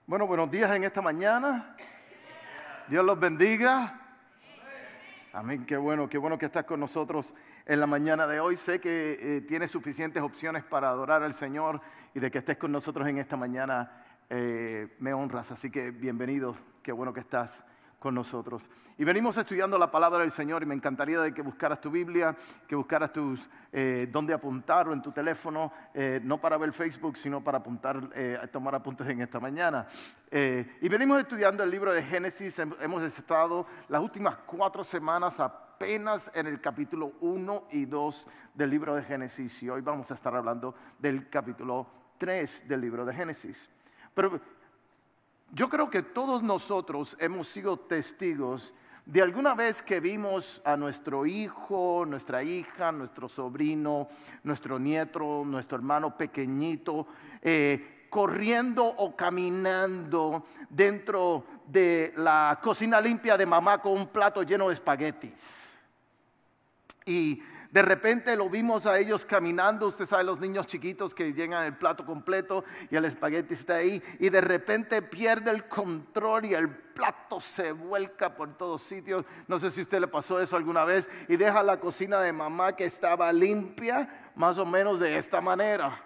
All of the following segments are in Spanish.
Bueno, buenos días en esta mañana. Dios los bendiga. Amén, qué bueno que estás con nosotros en la mañana de hoy. Sé que tienes suficientes opciones para adorar al Señor y de que estés con nosotros en esta mañana me honras. Así que bienvenidos, qué bueno que estás con nosotros. Y venimos estudiando la palabra del Señor y me encantaría de que buscaras tu Biblia, que buscaras dónde apuntar o en tu teléfono, no para ver Facebook, sino para apuntar, tomar apuntes en esta mañana. Y venimos estudiando el libro de Génesis. Hemos estado las últimas 4 semanas apenas en el capítulo 1 y 2 del libro de Génesis. Y hoy vamos a estar hablando del capítulo 3 del libro de Génesis. Pero yo creo que todos nosotros hemos sido testigos de alguna vez que vimos a nuestro hijo, nuestra hija, nuestro sobrino, nuestro nieto, nuestro hermano pequeñito, corriendo o caminando dentro de la cocina limpia de mamá con un plato lleno de espaguetis. Y de repente lo vimos a ellos caminando. Usted sabe, los niños chiquitos que llegan el plato completo y el espagueti está ahí. Y de repente pierde el control y el plato se vuelca por todos sitios. No sé si a usted le pasó eso alguna vez. Y deja la cocina de mamá que estaba limpia, más o menos de esta manera.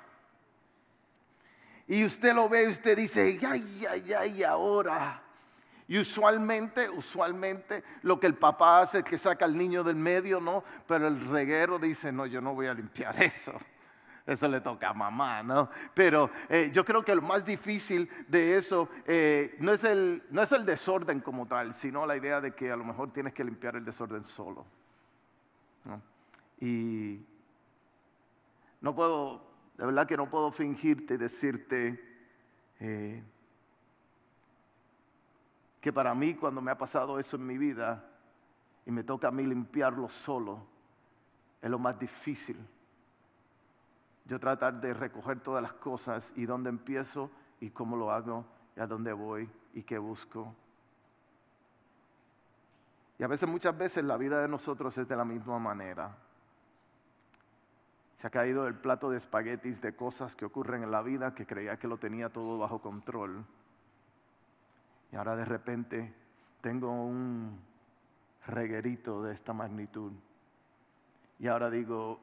Y usted lo ve y usted dice, ay, ahora. Y usualmente lo que el papá hace es que saca al niño del medio, ¿no? Pero el reguero dice, no, yo no voy a limpiar eso. Eso le toca a mamá, ¿no? Pero yo creo que lo más difícil de eso no es el desorden como tal, sino la idea de que a lo mejor tienes que limpiar el desorden solo, ¿no? Y no puedo, de verdad que no puedo fingirte y decirte que para mí, cuando me ha pasado eso en mi vida y me toca a mí limpiarlo solo, es lo más difícil. Yo tratar de recoger todas las cosas y dónde empiezo y cómo lo hago y a dónde voy y qué busco. Y muchas veces la vida de nosotros es de la misma manera. Se ha caído el plato de espaguetis de cosas que ocurren en la vida que creía que lo tenía todo bajo control. Y ahora de repente tengo un reguerito de esta magnitud. Y ahora digo,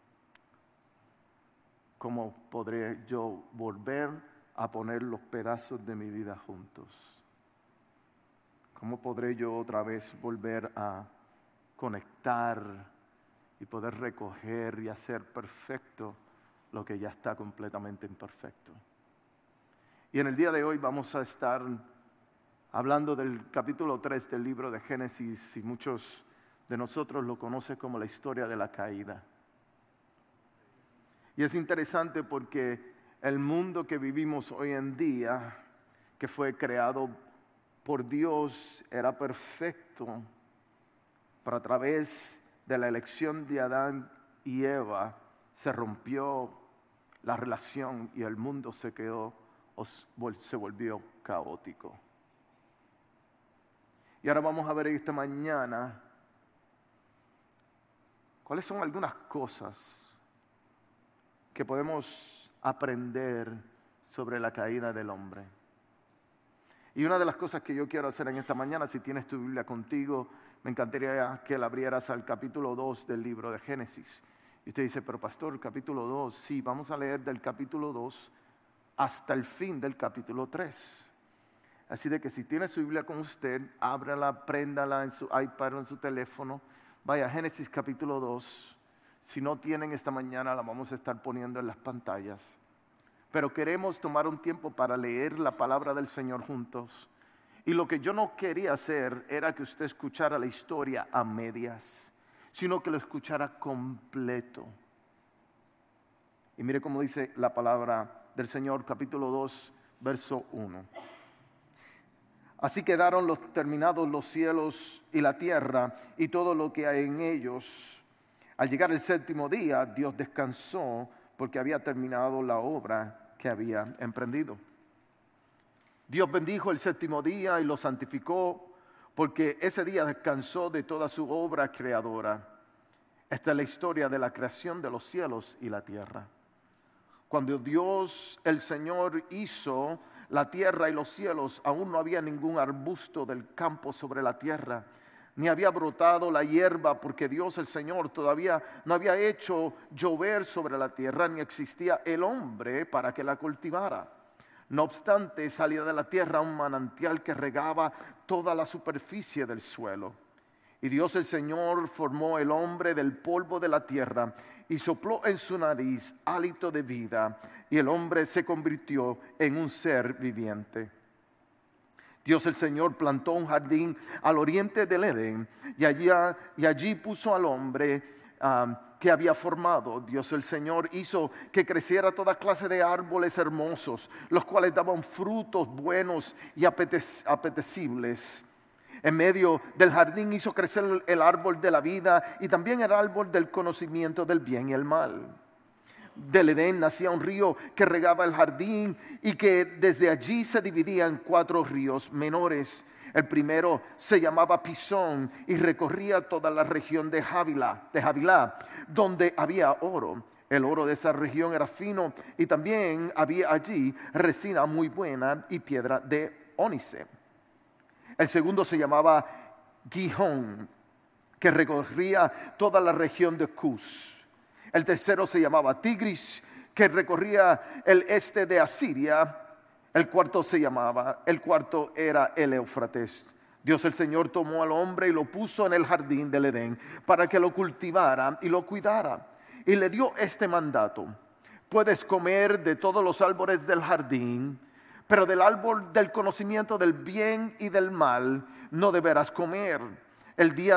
¿cómo podré yo volver a poner los pedazos de mi vida juntos? ¿Cómo podré yo otra vez volver a conectar y poder recoger y hacer perfecto lo que ya está completamente imperfecto? Y en el día de hoy vamos a estar hablando del capítulo 3 del libro de Génesis, y muchos de nosotros lo conocen como la historia de la caída. Y es interesante porque el mundo que vivimos hoy en día, que fue creado por Dios, era perfecto, pero a través de la elección de Adán y Eva se rompió la relación y el mundo se volvió caótico. Y ahora vamos a ver esta mañana cuáles son algunas cosas que podemos aprender sobre la caída del hombre. Y una de las cosas que yo quiero hacer en esta mañana, si tienes tu Biblia contigo, me encantaría que la abrieras al capítulo 2 del libro de Génesis. Y usted dice, pero pastor, capítulo 2, sí, vamos a leer del capítulo 2 hasta el fin del capítulo 3. Así de que si tiene su Biblia con usted, ábrala, préndala en su iPad o en su teléfono. Vaya a Génesis capítulo 2. Si no tienen esta mañana, la vamos a estar poniendo en las pantallas. Pero queremos tomar un tiempo para leer la palabra del Señor juntos. Y lo que yo no quería hacer era que usted escuchara la historia a medias, sino que lo escuchara completo. Y mire cómo dice la palabra del Señor, capítulo 2, verso 1. Así quedaron terminados los cielos y la tierra y todo lo que hay en ellos. Al llegar el 7º día, Dios descansó porque había terminado la obra que había emprendido. Dios bendijo el 7º día y lo santificó porque ese día descansó de toda su obra creadora. Esta es la historia de la creación de los cielos y la tierra. Cuando Dios el Señor hizo la tierra y los cielos, aún no había ningún arbusto del campo sobre la tierra, ni había brotado la hierba, porque Dios el Señor todavía no había hecho llover sobre la tierra, ni existía el hombre para que la cultivara. No obstante, salía de la tierra un manantial que regaba toda la superficie del suelo. Y Dios el Señor formó el hombre del polvo de la tierra y sopló en su nariz hálito de vida, y el hombre se convirtió en un ser viviente. Dios el Señor plantó un jardín al oriente del Edén, y allí puso al hombre que había formado. Dios el Señor hizo que creciera toda clase de árboles hermosos, los cuales daban frutos buenos y apetecibles. En medio del jardín hizo crecer el árbol de la vida y también el árbol del conocimiento del bien y el mal. Del Edén nacía un río que regaba el jardín, y que desde allí se dividía en 4 ríos menores. El primero se llamaba Pisón y recorría toda la región de Havilá, donde había oro. El oro de esa región era fino, y también había allí resina muy buena y piedra de ónice. El segundo se llamaba Gihón, que recorría toda la región de Cus. El tercero se llamaba Tigris, que recorría el este de Asiria. El cuarto era el Éufrates. Dios el Señor tomó al hombre y lo puso en el jardín del Edén para que lo cultivara y lo cuidara. Y le dio este mandato: puedes comer de todos los árboles del jardín, pero del árbol del conocimiento del bien y del mal no deberás comer. El día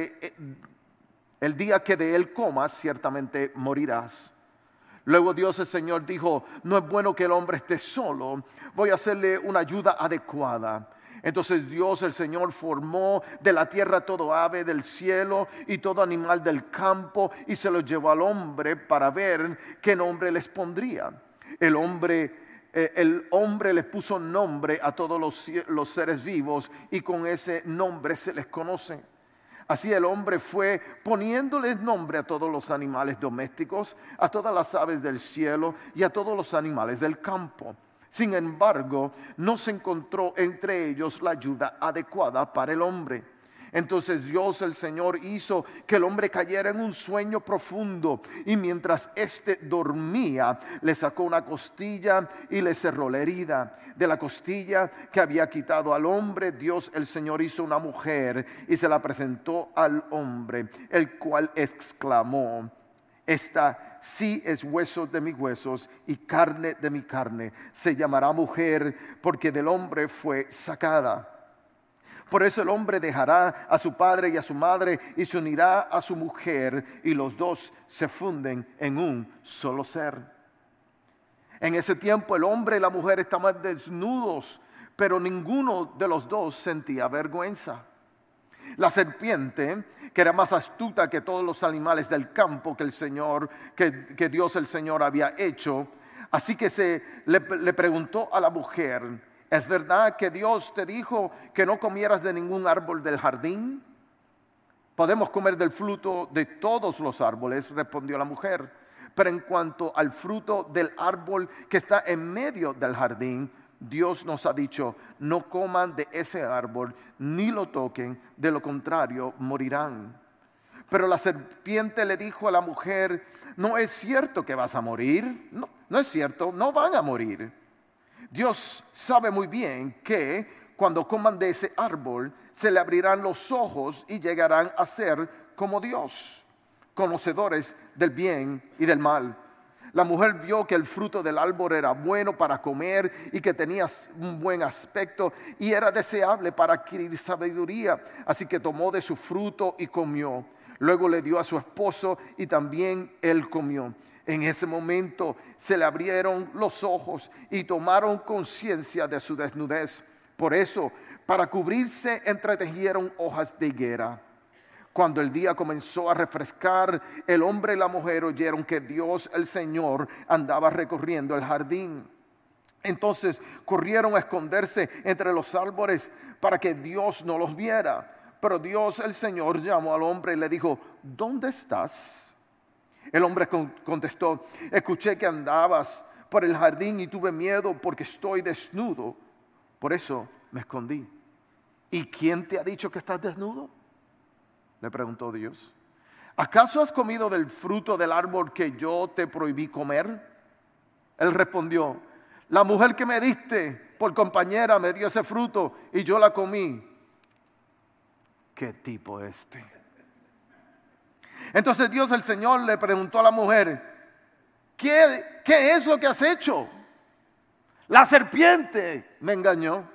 que de él comas, ciertamente morirás. Luego Dios el Señor dijo: no es bueno que el hombre esté solo, voy a hacerle una ayuda adecuada. Entonces Dios el Señor formó de la tierra todo ave del cielo y todo animal del campo, y se los llevó al hombre para ver qué nombre les pondría. El hombre les puso nombre a todos los seres vivos, y con ese nombre se les conoce. Así el hombre fue poniéndoles nombre a todos los animales domésticos, a todas las aves del cielo y a todos los animales del campo. Sin embargo, no se encontró entre ellos la ayuda adecuada para el hombre. Entonces Dios el Señor hizo que el hombre cayera en un sueño profundo, y mientras éste dormía, le sacó una costilla y le cerró la herida. De la costilla que había quitado al hombre, Dios el Señor hizo una mujer y se la presentó al hombre, el cual exclamó: esta sí es hueso de mis huesos y carne de mi carne. Se llamará mujer, porque del hombre fue sacada. Por eso el hombre dejará a su padre y a su madre y se unirá a su mujer, y los dos se funden en un solo ser. En ese tiempo el hombre y la mujer estaban desnudos, pero ninguno de los dos sentía vergüenza. La serpiente, que era más astuta que todos los animales del campo que Dios el Señor había hecho, así que le preguntó a la mujer: ¿es verdad que Dios te dijo que no comieras de ningún árbol del jardín? Podemos comer del fruto de todos los árboles, respondió la mujer, pero en cuanto al fruto del árbol que está en medio del jardín, Dios nos ha dicho: no coman de ese árbol ni lo toquen, de lo contrario morirán. Pero la serpiente le dijo a la mujer: no es cierto que vas a morir, no es cierto, no van a morir. Dios sabe muy bien que cuando coman de ese árbol se le abrirán los ojos y llegarán a ser como Dios, conocedores del bien y del mal. La mujer vio que el fruto del árbol era bueno para comer y que tenía un buen aspecto y era deseable para adquirir sabiduría. Así que tomó de su fruto y comió. Luego le dio a su esposo y también él comió. En ese momento se le abrieron los ojos y tomaron conciencia de su desnudez. Por eso, para cubrirse, entretejieron hojas de higuera. Cuando el día comenzó a refrescar, el hombre y la mujer oyeron que Dios el Señor andaba recorriendo el jardín. Entonces corrieron a esconderse entre los árboles para que Dios no los viera. Pero Dios el Señor llamó al hombre y le dijo: ¿dónde estás? El hombre contestó: escuché que andabas por el jardín y tuve miedo porque estoy desnudo. Por eso me escondí. ¿Y quién te ha dicho que estás desnudo?, le preguntó Dios. ¿Acaso has comido del fruto del árbol que yo te prohibí comer? Él respondió: la mujer que me diste por compañera me dio ese fruto y yo la comí. ¿Qué tipo este? Entonces Dios, el Señor, le preguntó a la mujer: ¿Qué es lo que has hecho? La serpiente me engañó,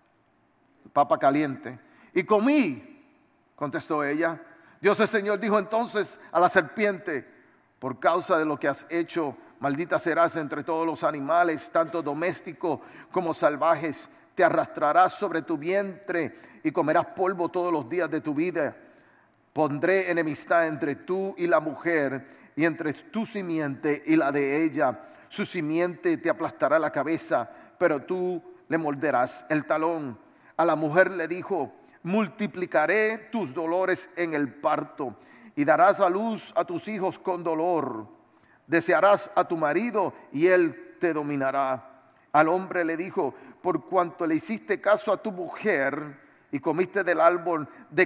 papa caliente, y comí, contestó ella. Dios el Señor dijo entonces a la serpiente: por causa de lo que has hecho, maldita serás entre todos los animales, tanto domésticos como salvajes. Te arrastrarás sobre tu vientre y comerás polvo todos los días de tu vida. Pondré enemistad entre tú y la mujer, y entre tu simiente y la de ella. Su simiente te aplastará la cabeza, pero tú le morderás el talón. A la mujer le dijo: multiplicaré tus dolores en el parto, y darás a luz a tus hijos con dolor. Desearás a tu marido, y él te dominará. Al hombre le dijo: por cuanto le hiciste caso a tu mujer y comiste del árbol del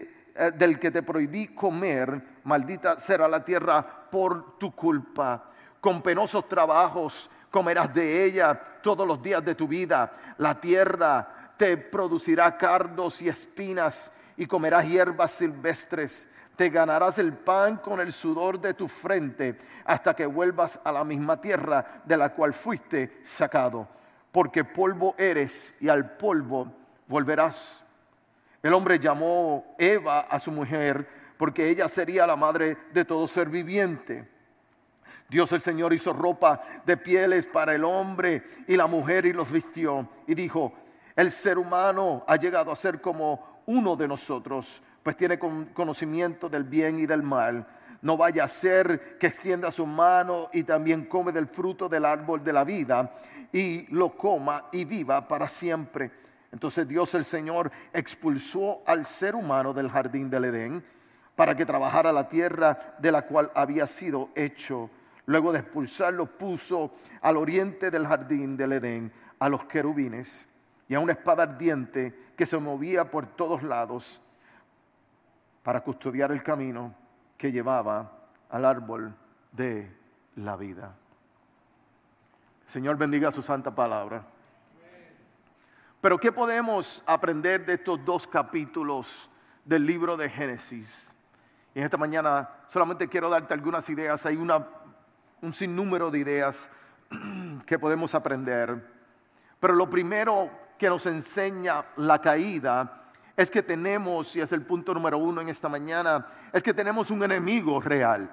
que te prohibí comer, maldita será la tierra por tu culpa. Con penosos trabajos comerás de ella todos los días de tu vida. La tierra te producirá cardos y espinas, y comerás hierbas silvestres. Te ganarás el pan con el sudor de tu frente, hasta que vuelvas a la misma tierra de la cual fuiste sacado. Porque polvo eres y al polvo volverás. El hombre llamó Eva a su mujer, porque ella sería la madre de todo ser viviente. Dios el Señor hizo ropa de pieles para el hombre y la mujer y los vistió. Y dijo: el ser humano ha llegado a ser como uno de nosotros, pues tiene conocimiento del bien y del mal. No vaya a ser que extienda su mano y también come del fruto del árbol de la vida y lo coma y viva para siempre. Entonces Dios el Señor expulsó al ser humano del jardín del Edén para que trabajara la tierra de la cual había sido hecho. Luego de expulsarlo, puso al oriente del jardín del Edén a los querubines y a una espada ardiente que se movía por todos lados para custodiar el camino que llevaba al árbol de la vida. Señor, bendiga su santa palabra. Pero ¿qué podemos aprender de estos dos capítulos del libro de Génesis? Y en esta mañana solamente quiero darte algunas ideas. Hay un sinnúmero de ideas que podemos aprender. Pero lo primero que nos enseña la caída es que tenemos, y es el punto número 1 en esta mañana, es que tenemos un enemigo real.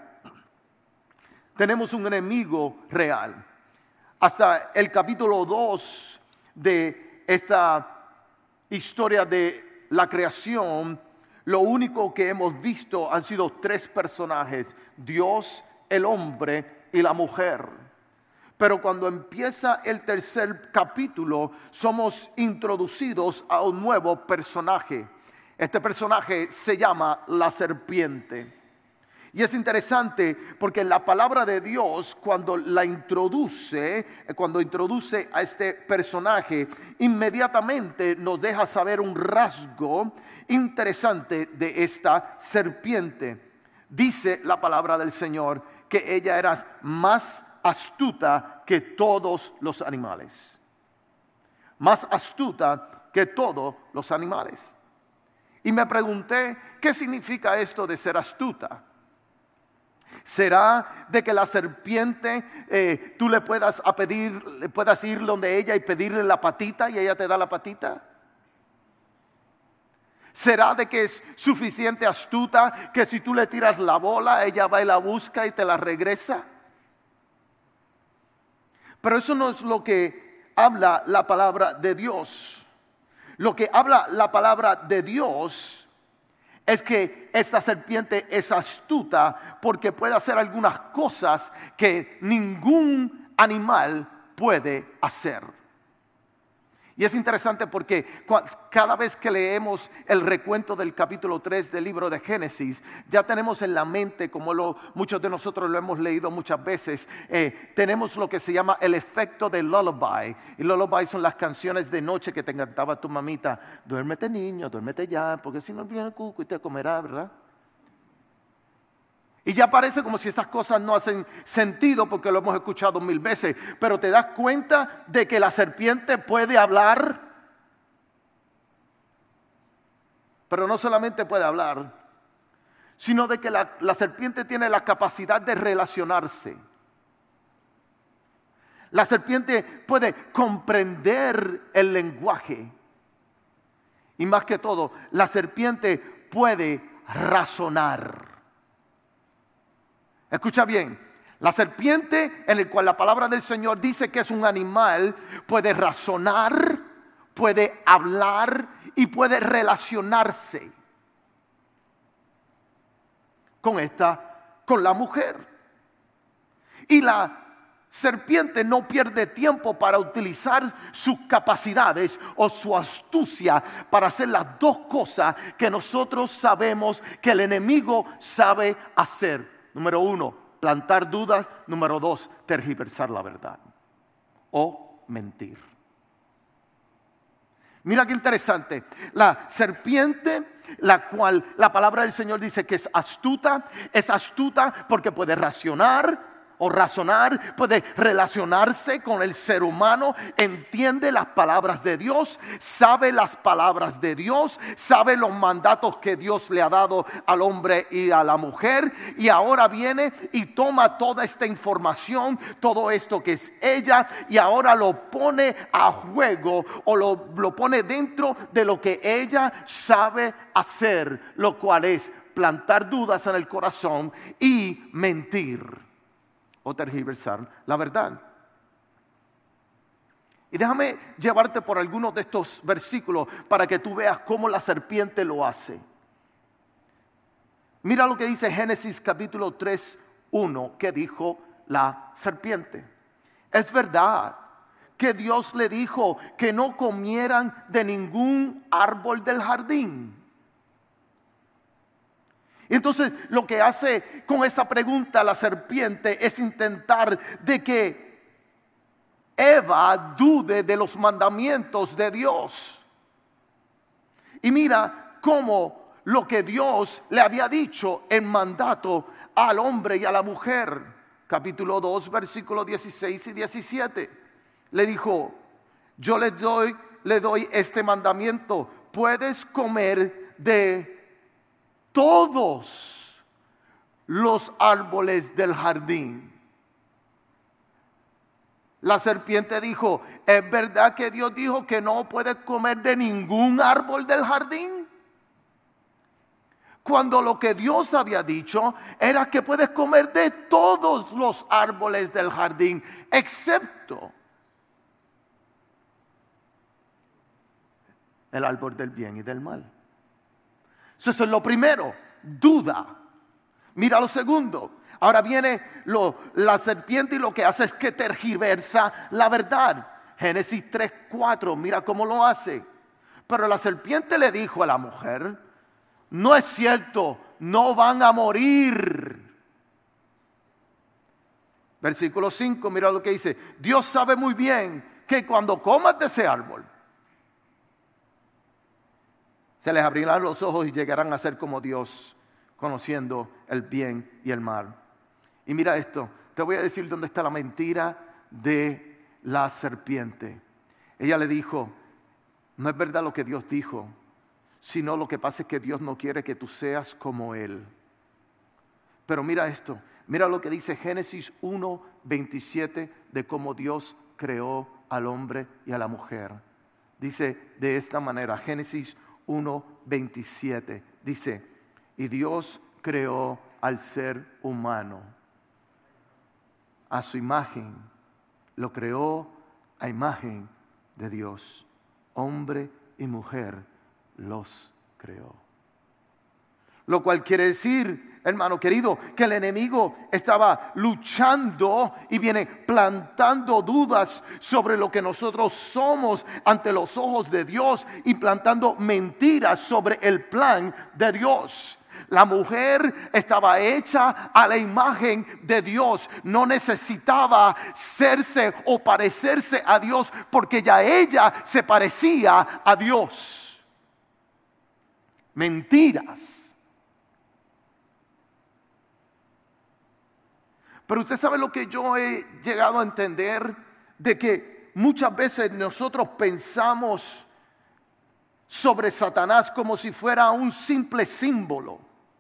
Tenemos un enemigo real. Hasta el capítulo 2 de esta historia de la creación, lo único que hemos visto han sido 3 personajes: Dios, el hombre y la mujer. Pero cuando empieza el tercer capítulo, somos introducidos a un nuevo personaje. Este personaje se llama la serpiente. Y es interesante porque la palabra de Dios, cuando introduce a este personaje, inmediatamente nos deja saber un rasgo interesante de esta serpiente. Dice la palabra del Señor que ella era más astuta que todos los animales. Más astuta que todos los animales. Y me pregunté, ¿qué significa esto de ser astuta? ¿Será de que la serpiente tú le puedas ir donde ella y pedirle la patita y ella te da la patita? ¿Será de que es suficiente astuta que si tú le tiras la bola, ella va y la busca y te la regresa? Pero eso no es lo que habla la palabra de Dios. Lo que habla la palabra de Dios es que esta serpiente es astuta porque puede hacer algunas cosas que ningún animal puede hacer. Y es interesante porque cada vez que leemos el recuento del capítulo 3 del libro de Génesis, ya tenemos en la mente, como muchos de nosotros lo hemos leído muchas veces, tenemos lo que se llama el efecto de lullaby. Y lullaby son las canciones de noche que te cantaba tu mamita. Duérmete niño, duérmete ya, porque si no viene el cuco y te comerá, ¿verdad? Y ya parece como si estas cosas no hacen sentido porque lo hemos escuchado 1000 veces. Pero te das cuenta de que la serpiente puede hablar. Pero no solamente puede hablar, sino de que la serpiente tiene la capacidad de relacionarse. La serpiente puede comprender el lenguaje. Y más que todo, la serpiente puede razonar. Escucha bien, la serpiente, en el cual la palabra del Señor dice que es un animal, puede razonar, puede hablar y puede relacionarse con la mujer. Y la serpiente no pierde tiempo para utilizar sus capacidades o su astucia para hacer las dos cosas que nosotros sabemos que el enemigo sabe hacer. Número 1, plantar dudas. Número 2, tergiversar la verdad o mentir. Mira qué interesante. La serpiente, la cual la palabra del Señor dice que es astuta porque puede razonar, puede relacionarse con el ser humano, entiende las palabras de Dios, sabe las palabras de Dios, sabe los mandatos que Dios le ha dado al hombre y a la mujer, y ahora viene y toma toda esta información, todo esto que es ella, y ahora lo pone a juego o lo pone dentro de lo que ella sabe hacer, lo cual es plantar dudas en el corazón y mentir o tergiversar la verdad. Y déjame llevarte por algunos de estos versículos para que tú veas cómo la serpiente lo hace. Mira lo que dice Génesis capítulo 3, 1, que dijo la serpiente. Es verdad que Dios le dijo que no comieran de ningún árbol del jardín. Entonces lo que hace con esta pregunta la serpiente es intentar de que Eva dude de los mandamientos de Dios. Y mira cómo lo que Dios le había dicho en mandato al hombre y a la mujer, capítulo 2, versículos 16 y 17, le dijo: yo le doy este mandamiento: puedes comer de todos los árboles del jardín. La serpiente dijo: ¿es verdad que Dios dijo que no puedes comer de ningún árbol del jardín? Cuando lo que Dios había dicho era que puedes comer de todos los árboles del jardín, excepto el árbol del bien y del mal. Eso es lo primero, duda. Mira lo segundo. Ahora viene la serpiente y lo que hace es que tergiversa la verdad. Génesis 3, 4, mira cómo lo hace. Pero la serpiente le dijo a la mujer: no es cierto, no van a morir. Versículo 5, mira lo que dice: Dios sabe muy bien que cuando comas de ese árbol, se les abrirán los ojos y llegarán a ser como Dios, conociendo el bien y el mal. Y mira esto, te voy a decir dónde está la mentira de la serpiente. Ella le dijo: no es verdad lo que Dios dijo, sino lo que pasa es que Dios no quiere que tú seas como Él. Pero mira esto, mira lo que dice Génesis 1, 27 de cómo Dios creó al hombre y a la mujer. Dice de esta manera, Génesis 1:27 dice: y Dios creó al ser humano a su imagen, lo creó a imagen de Dios, hombre y mujer los creó. Lo cual quiere decir, hermano querido, que el enemigo estaba luchando y viene plantando dudas sobre lo que nosotros somos ante los ojos de Dios y plantando mentiras sobre el plan de Dios. La mujer estaba hecha a la imagen de Dios. No necesitaba serse o parecerse a Dios, porque ya ella se parecía a Dios. Mentiras. Pero usted sabe lo que yo he llegado a entender, de que muchas veces nosotros pensamos sobre Satanás como si fuera un simple símbolo.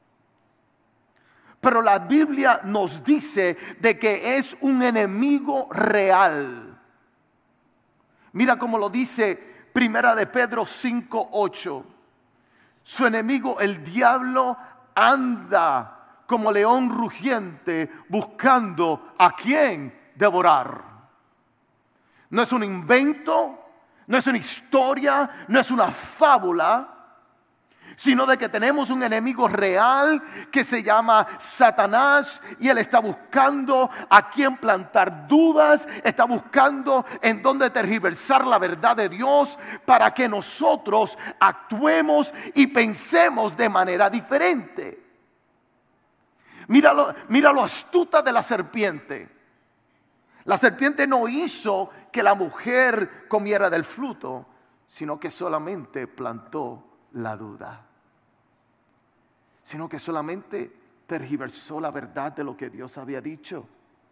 Pero la Biblia nos dice de que es un enemigo real. Mira cómo lo dice Primera de Pedro 5:8. Su enemigo, el diablo, anda como león rugiente buscando a quien devorar. No es un invento, no es una historia, no es una fábula, sino de que tenemos un enemigo real que se llama Satanás, y él está buscando a quien plantar dudas, está buscando en dónde tergiversar la verdad de Dios para que nosotros actuemos y pensemos de manera diferente. Mira lo astuta de la serpiente. La serpiente no hizo que la mujer comiera del fruto, sino que solamente plantó la duda. Sino que solamente tergiversó la verdad de lo que Dios había dicho.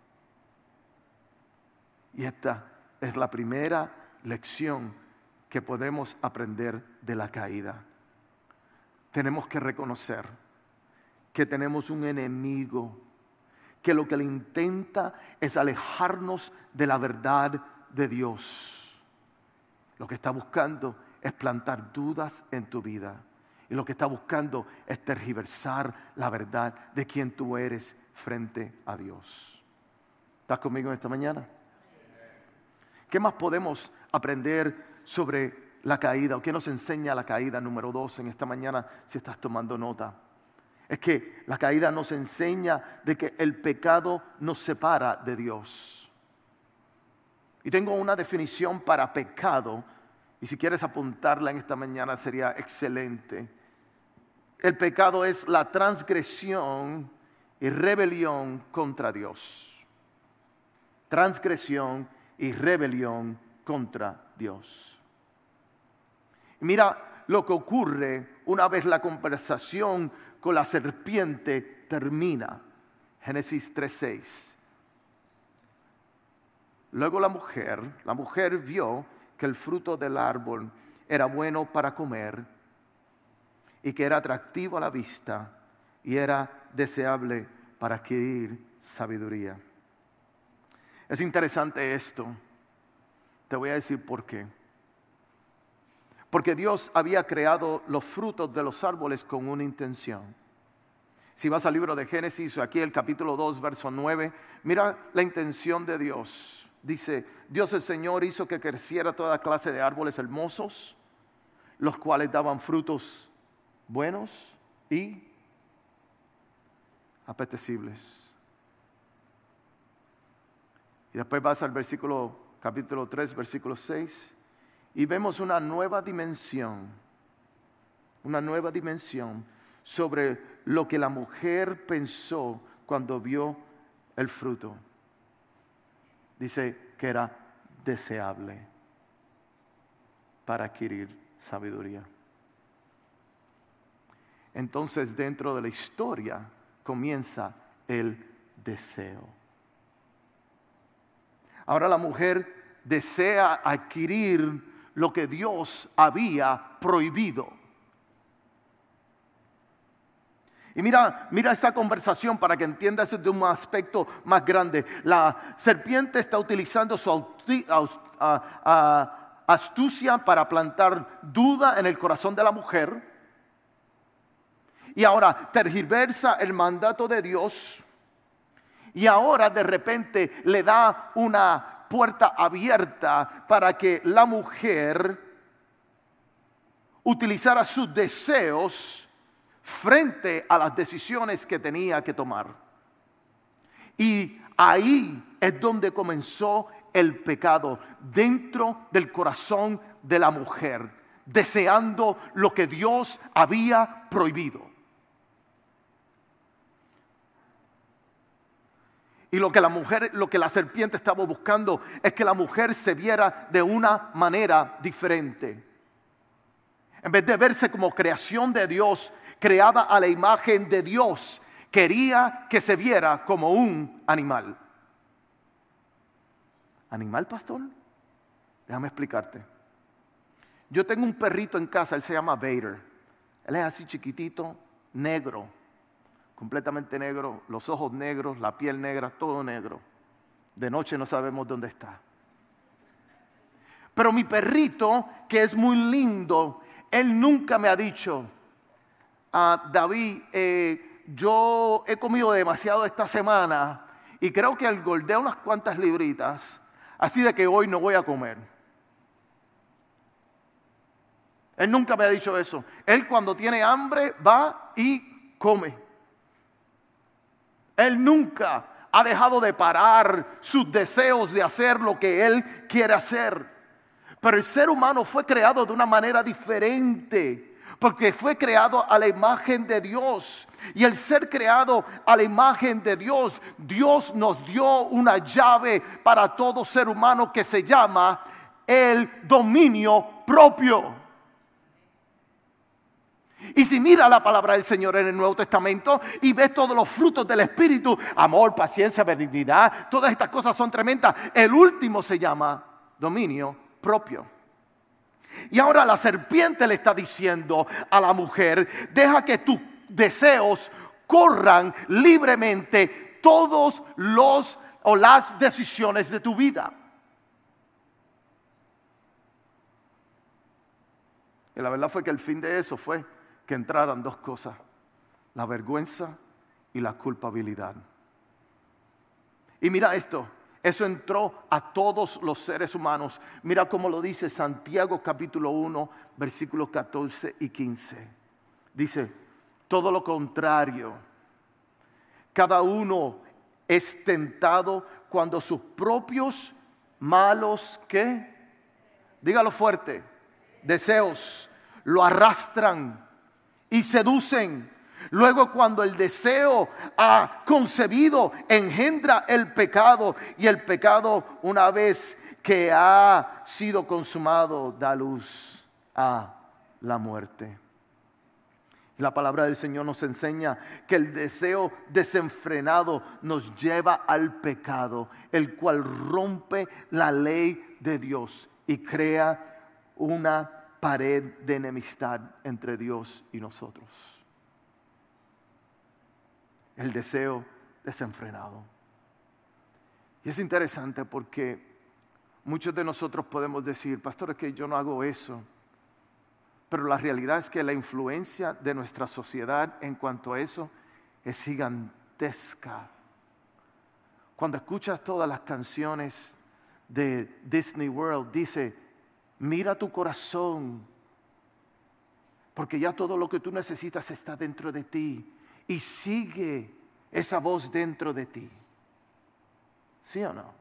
Y esta es la primera lección que podemos aprender de la caída. Tenemos que reconocer que tenemos un enemigo que lo que le intenta es alejarnos de la verdad de Dios. Lo que está buscando es plantar dudas en tu vida. Y lo que está buscando es tergiversar la verdad de quién tú eres frente a Dios. ¿Estás conmigo en esta mañana? ¿Qué más podemos aprender sobre la caída? ¿O qué nos enseña la caída número 2 en esta mañana, si estás tomando nota? Es que la caída nos enseña de que el pecado nos separa de Dios. Y tengo una definición para pecado, y si quieres apuntarla en esta mañana sería excelente. El pecado es la transgresión y rebelión contra Dios. Transgresión y rebelión contra Dios. Y mira lo que ocurre una vez la conversación con la serpiente termina. Génesis 3:6. Luego la mujer vio que el fruto del árbol era bueno para comer y que era atractivo a la vista y era deseable para adquirir sabiduría. Es interesante esto. Te voy a decir por qué. Porque Dios había creado los frutos de los árboles con una intención. Si vas al libro de Génesis, aquí el capítulo 2, verso 9, mira la intención de Dios. Dice, Dios el Señor hizo que creciera toda clase de árboles hermosos, los cuales daban frutos buenos y apetecibles. Y después vas al capítulo 3, versículo 6. Y vemos una nueva dimensión sobre lo que la mujer pensó cuando vio el fruto. Dice que era deseable para adquirir sabiduría. Entonces, dentro de la historia comienza el deseo. Ahora la mujer desea adquirir lo que Dios había prohibido. Y mira esta conversación para que entiendas de un aspecto más grande. La serpiente está utilizando su astucia para plantar duda en el corazón de la mujer. Y ahora tergiversa el mandato de Dios. Y ahora de repente le da una puerta abierta para que la mujer utilizara sus deseos frente a las decisiones que tenía que tomar. Y ahí es donde comenzó el pecado, dentro del corazón de la mujer, deseando lo que Dios había prohibido. Y lo que la serpiente estaba buscando es que la mujer se viera de una manera diferente. En vez de verse como creación de Dios, creada a la imagen de Dios, quería que se viera como un animal. ¿Animal, pastor? Déjame explicarte. Yo tengo un perrito en casa, él se llama Vader. Él es así chiquitito, negro, completamente negro, los ojos negros, la piel negra, todo negro. De noche no sabemos dónde está. Pero mi perrito, que es muy lindo, él nunca me ha dicho: David, yo he comido demasiado esta semana y creo que engordé unas cuantas libritas, así de que hoy no voy a comer. Él nunca me ha dicho eso. Él cuando tiene hambre va y come. Él nunca ha dejado de parar sus deseos de hacer lo que él quiere hacer. Pero el ser humano fue creado de una manera diferente, porque fue creado a la imagen de Dios. Y el ser creado a la imagen de Dios, Dios nos dio una llave para todo ser humano que se llama el dominio propio. Y si mira la palabra del Señor en el Nuevo Testamento y ves todos los frutos del Espíritu, amor, paciencia, benignidad, todas estas cosas son tremendas. El último se llama dominio propio. Y ahora la serpiente le está diciendo a la mujer: deja que tus deseos corran libremente todos las decisiones de tu vida. Y la verdad fue que el fin de eso fue que entraran dos cosas: la vergüenza y la culpabilidad. Y mira esto, eso entró a todos los seres humanos. Mira cómo lo dice Santiago capítulo 1, versículos 14 y 15. Dice: todo lo contrario, cada uno es tentado cuando sus propios malos, ¿qué? Dígalo fuerte, deseos lo arrastran y seducen. Luego, cuando el deseo ha concebido, engendra el pecado, y el pecado, una vez que ha sido consumado, da luz a la muerte. La palabra del Señor nos enseña que el deseo desenfrenado nos lleva al pecado, el cual rompe la ley de Dios y crea una pared de enemistad entre Dios y nosotros. El deseo desenfrenado. Y es interesante porque muchos de nosotros podemos decir: pastor, es que yo no hago eso. Pero la realidad es que la influencia de nuestra sociedad en cuanto a eso es gigantesca. Cuando escuchas todas las canciones de Disney World, dice: mira tu corazón, porque ya todo lo que tú necesitas está dentro de ti. Y sigue esa voz dentro de ti. ¿Sí o no?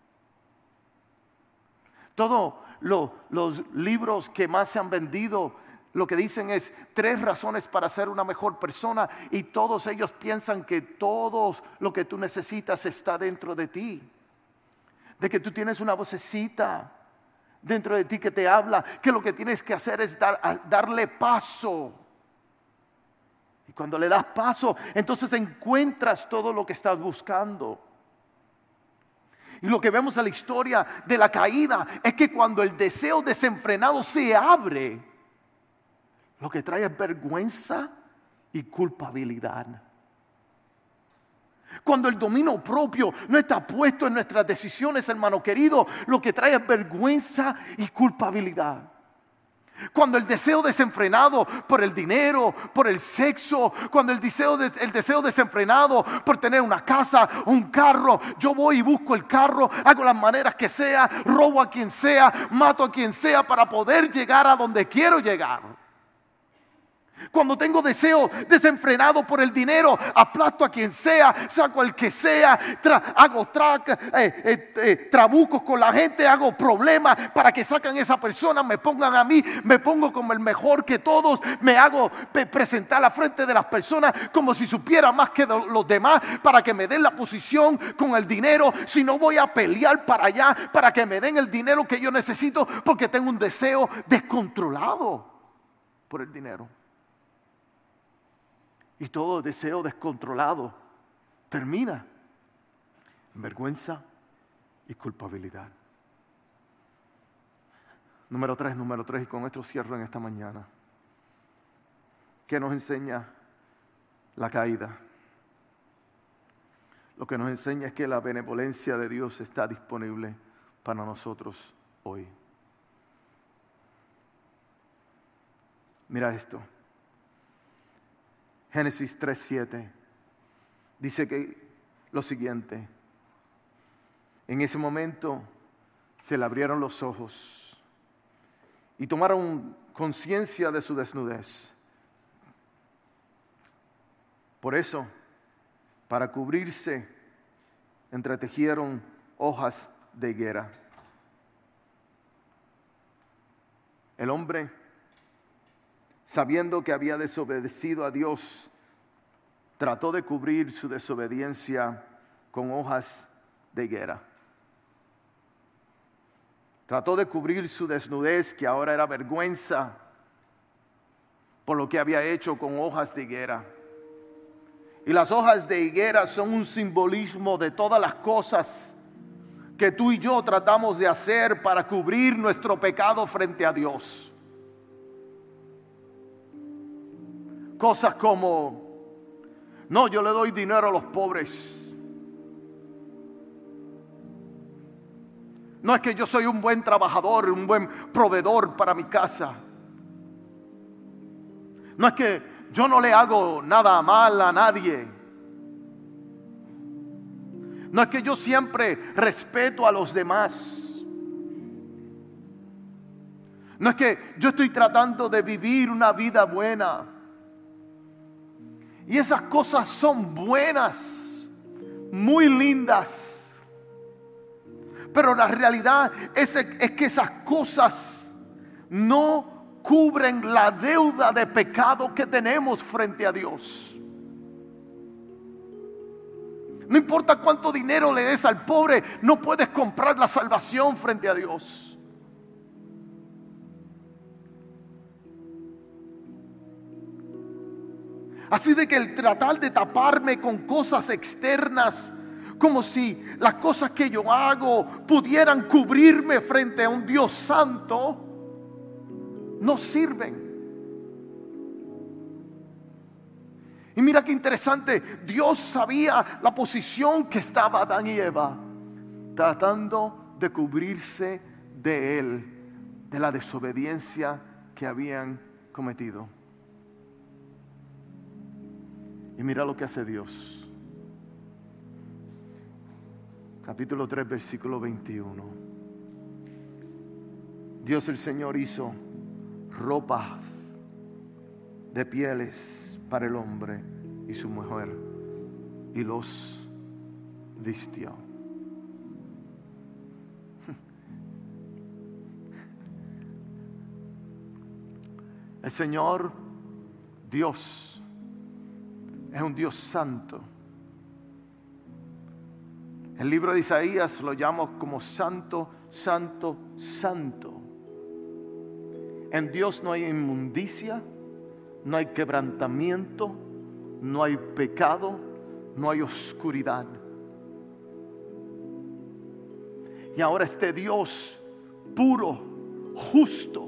Todos los libros que más se han vendido, lo que dicen es 3 razones para ser una mejor persona. Y todos ellos piensan que todo lo que tú necesitas está dentro de ti. De que tú tienes una vocecita dentro de ti que te habla, que lo que tienes que hacer es darle paso. Y cuando le das paso, entonces encuentras todo lo que estás buscando. Y lo que vemos en la historia de la caída es que cuando el deseo desenfrenado se abre, lo que trae es vergüenza y culpabilidad. Cuando el dominio propio no está puesto en nuestras decisiones, hermano querido, lo que trae es vergüenza y culpabilidad. Cuando el deseo desenfrenado por el dinero, por el sexo, cuando el deseo desenfrenado por tener una casa, un carro, yo voy y busco el carro, hago las maneras que sea, robo a quien sea, mato a quien sea para poder llegar a donde quiero llegar. Cuando tengo deseo desenfrenado por el dinero, aplasto a quien sea, saco al que sea, hago trabucos con la gente, hago problemas para que saquen a esa persona, me pongan a mí, me pongo como el mejor que todos, me hago presentar a la frente de las personas como si supiera más que los demás para que me den la posición con el dinero. Si no, voy a pelear para allá para que me den el dinero que yo necesito, porque tengo un deseo descontrolado por el dinero. Y todo deseo descontrolado termina en vergüenza y culpabilidad. Número tres, y con esto cierro en esta mañana. ¿Qué nos enseña la caída? Lo que nos enseña es que la benevolencia de Dios está disponible para nosotros hoy. Mira esto. Génesis 3:7 dice que lo siguiente: en ese momento se le abrieron los ojos y tomaron conciencia de su desnudez. Por eso, para cubrirse, entretejieron hojas de higuera. El hombre, sabiendo que había desobedecido a Dios, trató de cubrir su desobediencia con hojas de higuera. Trató de cubrir su desnudez, que ahora era vergüenza, por lo que había hecho con hojas de higuera. Y las hojas de higuera son un simbolismo de todas las cosas que tú y yo tratamos de hacer para cubrir nuestro pecado frente a Dios. Cosas como: no, yo le doy dinero a los pobres. No, es que yo soy un buen trabajador, un buen proveedor para mi casa. No, es que yo no le hago nada mal a nadie. No, es que yo siempre respeto a los demás. No, es que yo estoy tratando de vivir una vida buena. Y esas cosas son buenas, muy lindas. Pero la realidad es que esas cosas no cubren la deuda de pecado que tenemos frente a Dios. No importa cuánto dinero le des al pobre, no puedes comprar la salvación frente a Dios. Así de que el tratar de taparme con cosas externas, como si las cosas que yo hago pudieran cubrirme frente a un Dios santo, no sirven. Y mira qué interesante, Dios sabía la posición que estaba Adán y Eva, tratando de cubrirse de él, de la desobediencia que habían cometido. Y mira lo que hace Dios. Capítulo 3, versículo 21. Dios el Señor hizo ropas de pieles para el hombre y su mujer y los vistió. El Señor Dios es un Dios santo. El libro de Isaías lo llama como santo, santo, santo. En Dios no hay inmundicia, no hay quebrantamiento, no hay pecado, no hay oscuridad. Y ahora este Dios puro, justo,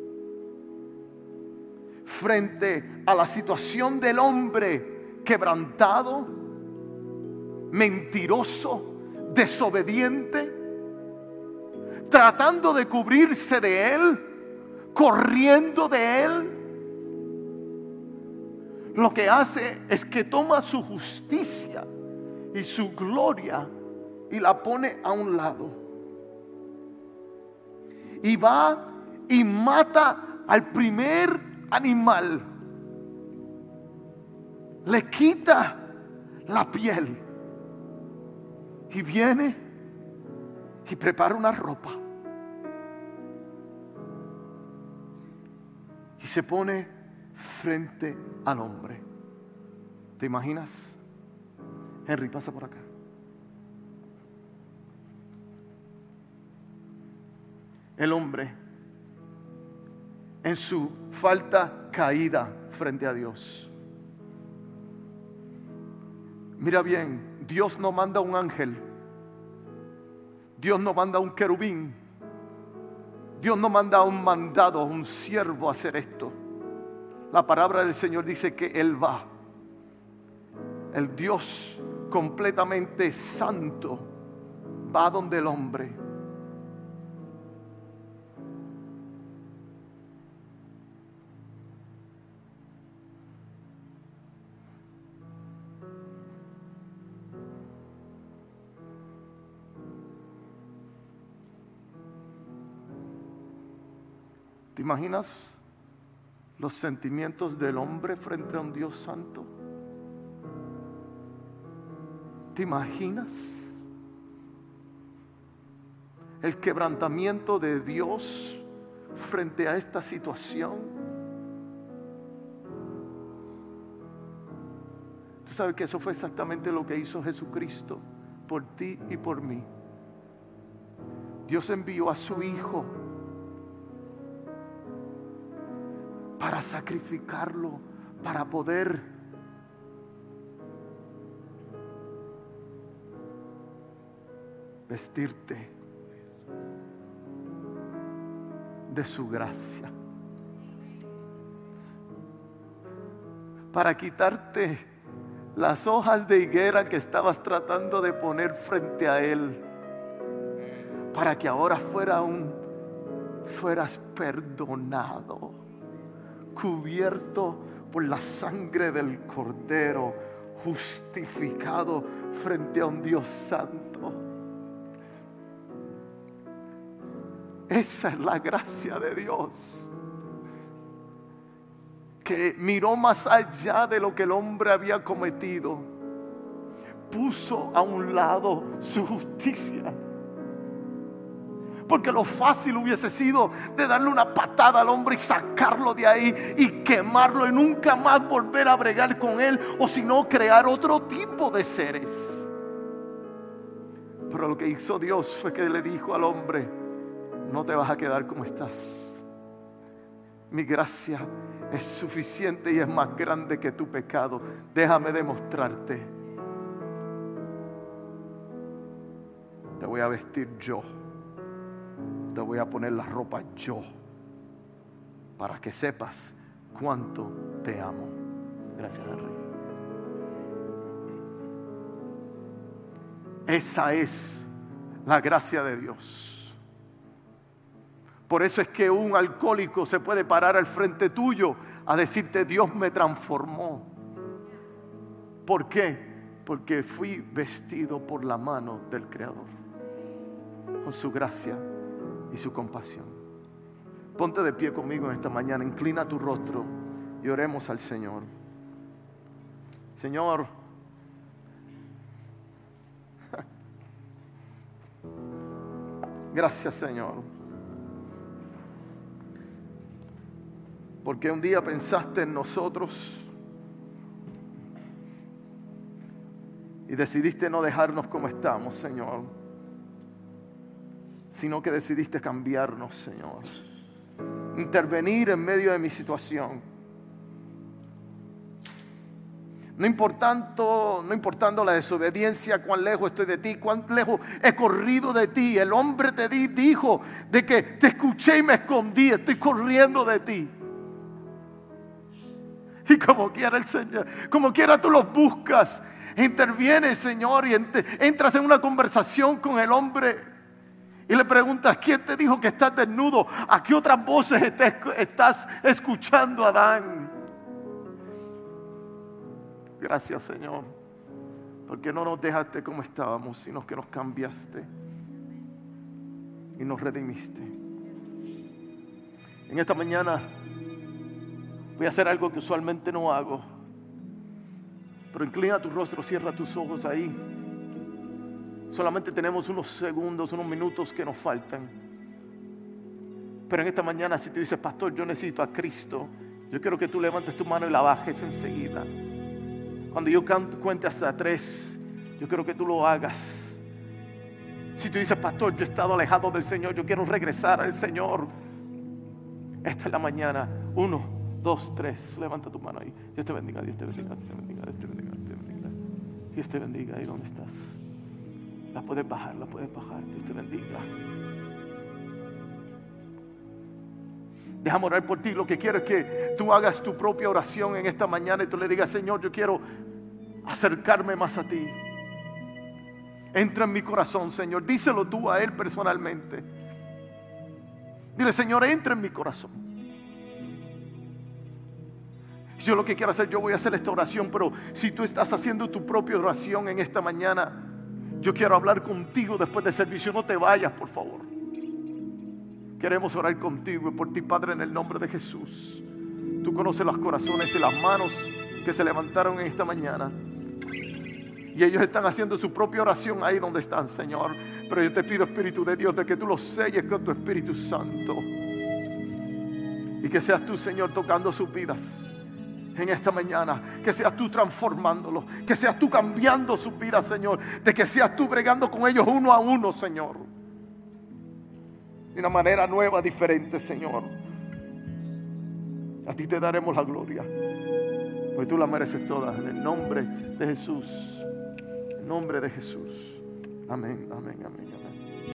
frente a la situación del hombre quebrantado, mentiroso, desobediente, tratando de cubrirse de él, corriendo de él, lo que hace es que toma su justicia y su gloria y la pone a un lado. Y va y mata al primer animal le quita la piel y viene y prepara una ropa y se pone frente al hombre. ¿Te imaginas? Henry, pasa por acá. El hombre, en su falta caída frente a Dios. Mira bien, Dios no manda un ángel. Dios no manda un querubín. Dios no manda un mandado, un siervo a hacer esto. La palabra del Señor dice que Él va. El Dios completamente santo va donde el hombre. ¿Te imaginas los sentimientos del hombre frente a un Dios santo? ¿Te imaginas el quebrantamiento de Dios frente a esta situación? Tú sabes que eso fue exactamente lo que hizo Jesucristo por ti y por mí. Dios envió a su Hijo para sacrificarlo, para poder vestirte de su gracia, para quitarte las hojas de higuera que estabas tratando de poner frente a Él, para que ahora fueras perdonado, cubierto por la sangre del Cordero, justificado frente a un Dios santo. Esa es la gracia de Dios, que miró más allá de lo que el hombre había cometido, puso a un lado su justicia. Porque lo fácil hubiese sido de darle una patada al hombre y sacarlo de ahí y quemarlo y nunca más volver a bregar con él, o si no crear otro tipo de seres. Pero lo que hizo Dios fue que le dijo al hombre: no te vas a quedar como estás. Mi gracia es suficiente y es más grande que tu pecado. Déjame demostrarte. Te voy a vestir yo. Te voy a poner la ropa yo, para que sepas cuánto te amo. Gracias, Henry. Esa es la gracia de Dios. Por eso es que un alcohólico se puede parar al frente tuyo a decirte: Dios me transformó. ¿Por qué? Porque fui vestido por la mano del Creador, con su gracia y su compasión. Ponte de pie conmigo en esta mañana, inclina tu rostro y oremos al Señor. Señor, gracias, Señor, porque un día pensaste en nosotros y decidiste no dejarnos como estamos, Señor, sino que decidiste cambiarnos, Señor. Intervenir en medio de mi situación. No importando la desobediencia, cuán lejos estoy de ti, cuán lejos he corrido de ti. El hombre te dijo de que te escuché y me escondí, estoy corriendo de ti. Y como quiera el Señor, como quiera tú los buscas, intervienes, Señor, y entras en una conversación con el hombre. Y le preguntas: ¿quién te dijo que estás desnudo? ¿A qué otras voces estás escuchando, Adán? Gracias, Señor, porque no nos dejaste como estábamos, sino que nos cambiaste y nos redimiste. En esta mañana voy a hacer algo que usualmente no hago. Pero inclina tu rostro, cierra tus ojos ahí. Solamente tenemos unos segundos, unos minutos que nos faltan. Pero en esta mañana, si tú dices, pastor, yo necesito a Cristo, yo quiero que tú levantes tu mano y la bajes enseguida. Cuando yo cuente hasta 3, yo quiero que tú lo hagas. Si tú dices, pastor, yo he estado alejado del Señor, yo quiero regresar al Señor. Esta es la mañana. 1, 2, 3. Levanta tu mano ahí. Dios te bendiga, Dios te bendiga, Dios te bendiga, Dios te bendiga, Dios te bendiga. Dios te bendiga ahí donde estás. La puedes bajar, la puedes bajar. Dios te bendiga. Déjame orar por ti. Lo que quiero es que tú hagas tu propia oración en esta mañana y tú le digas, Señor, yo quiero acercarme más a ti. Entra en mi corazón, Señor. Díselo tú a Él personalmente. Dile, Señor, entra en mi corazón. Yo lo que quiero hacer, yo voy a hacer esta oración, pero si tú estás haciendo tu propia oración en esta mañana, yo quiero hablar contigo después del servicio. No te vayas, por favor. Queremos orar contigo y por ti, Padre, en el nombre de Jesús. Tú conoces los corazones y las manos que se levantaron en esta mañana. Y ellos están haciendo su propia oración ahí donde están, Señor. Pero yo te pido, Espíritu de Dios, de que tú los selles con tu Espíritu Santo. Y que seas tú, Señor, tocando sus vidas en esta mañana. Que seas tú transformándolos. Que seas tú cambiando sus vidas, Señor. De que seas tú bregando con ellos uno a uno, Señor. De una manera nueva, diferente, Señor. A ti te daremos la gloria, pues tú la mereces toda. En el nombre de Jesús. En el nombre de Jesús. Amén, amén, amén.